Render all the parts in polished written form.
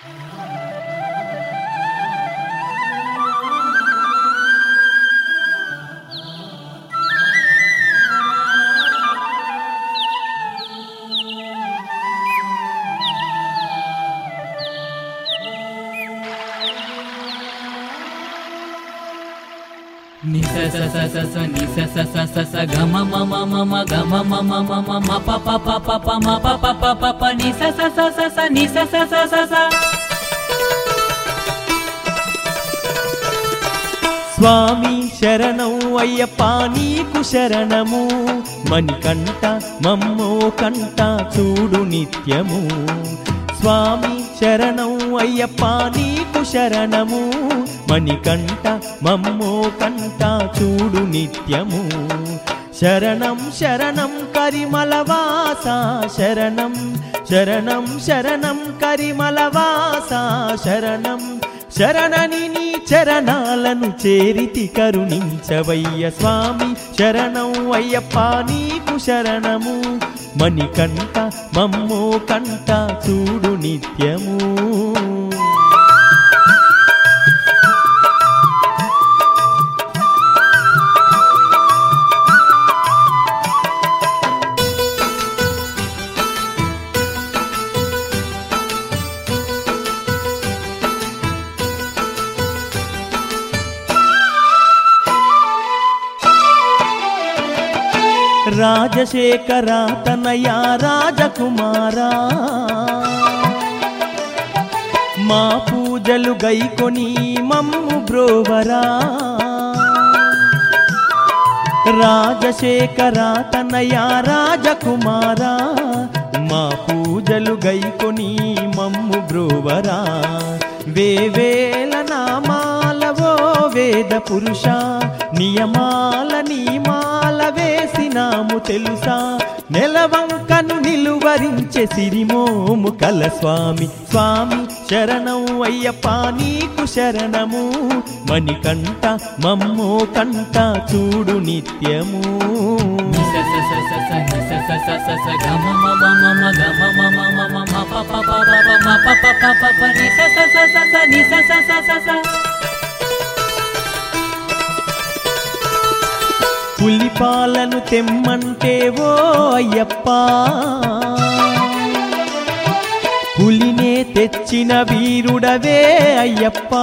ni sa sa sa sa sa ni sa sa sa sa sa ga ma ma ma ma ma ga ma ma ma ma ma ma pa pa pa pa pa ma pa pa pa pa pa ni sa sa sa sa sa ni sa sa sa sa sa. స్వామి శరణం అయ్యప్ప నీకు శరణము మణికంఠ మమ్మో కంఠ చూడు నిత్యము. స్వామి శరణం అయ్యప్ప నీకు శరణము మణికంఠ మమ్మో కంఠ చూడు నిత్యము. శరణం శరణం కరిమలవాస శరణం శరణం శరణం కరిమలవాస శరణం శరణని నీ చరణాలను చేరితి కరుణించవయ్య స్వామి శరణం అయ్యప్ప నీకు శరణము మణికంఠ మమ్మో కంఠ చూడు నిత్యము. రాజశేఖర తనయ రాజకుమారా మా పూజలు గైకొని మమ్ము బ్రోవరా. రాజశేఖర తనయ రాజకుమారా మా పూజలు గైకొని మమ్ము బ్రోవరా. వేవేల నామాలవో వేద పురుష నియమాల నీమాల వేసినాము తెలుసా. నెలవంకను నిలువరించే సిరిమోము కల స్వామి. స్వామి శరణం అయ్యప్ప నీకు శరణము మణికంఠ మమ్మో కంఠ చూడు నిత్యము. పులిపాలను తెమ్మంటే ఓ అయ్యప్ప పులినే తెచ్చిన వీరుడవే అయ్యప్ప.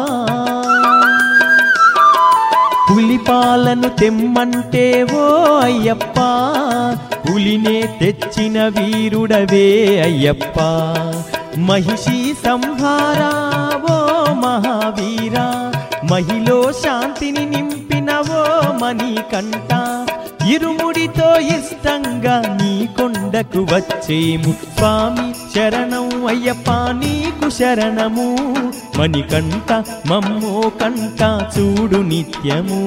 పులిపాలను తెమ్మంటే ఓ అయ్యప్ప పులినే తెచ్చిన వీరుడవే అయ్యప్ప. మహిషి సంహారా ఓ మహావీరా మహిలో శాంతిని నింపినవో మణికంఠ. ఇరుముడితో ఇష్టంగా నీ కొండకు వచ్చేము స్వామి శరణం అయ్యప్ప నీకు శరణము మణికంఠ మమ్మో కంఠ చూడు నిత్యము.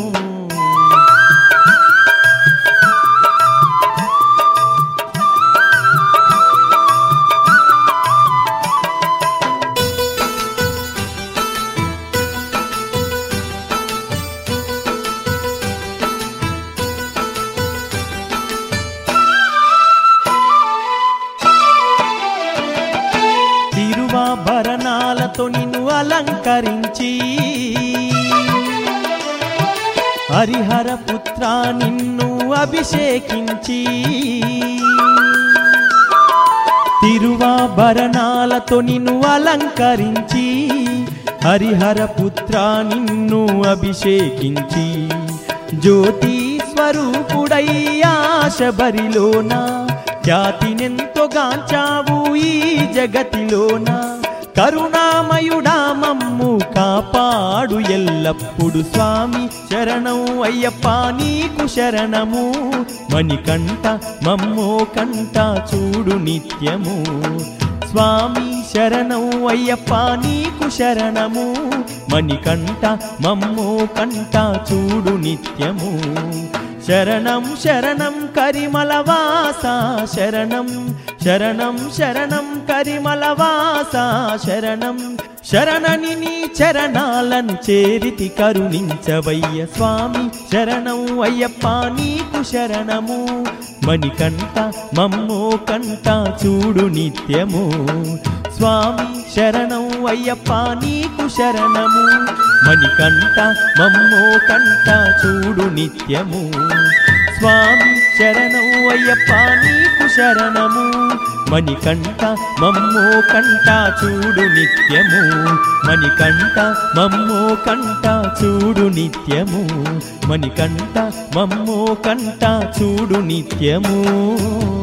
భరణాలతో నిన్ను అలంకరించి హరిహర పుత్ర నిన్ను అభిషేకించి. తిరువాభరణాలతో నిన్ను అలంకరించి హరిహర పుత్ర నిన్ను అభిషేకించి. జ్యోతి స్వరూపుడయ్యా శబరిలోన ఖ్యాతినెంతో గాంచావు ఈ జగతిలోన. కరుణామయుడా మమ్ము కాపాడు ఎల్లప్పుడు స్వామి శరణం అయ్యప్ప నీకు శరణము మణికంఠ మమ్మో కంఠ చూడు నిత్యము. స్వామి శరణం అయ్యప్ప నీకు శరణము మణికంఠ మమ్మో కంఠ చూడు నిత్యము. శరణం శరణం కరిమలవాస శరణం శరణం శరణం కరిమలవాస శరణం శరణని నీ చరణాలను చేరితి కరుణించవయ్య స్వామి శరణం అయ్యప్ప నీకు శరణము మణికంఠ మమ్మో కంఠ చూడు నిత్యము. స్వామి శరణం అయ్యప్ప నీకు శరణము మణికంఠ మమ్మో కంఠ చూడు నిత్యము స్వామి శరణం అయ్యప్ప నీకు శరణము మణికంఠ మమ్మో కంఠ చూడు నిత్యము మణికంఠ మమ్మో కంఠ చూడు నిత్యము మణికంఠ మమ్మో కంఠ చూడు నిత్యము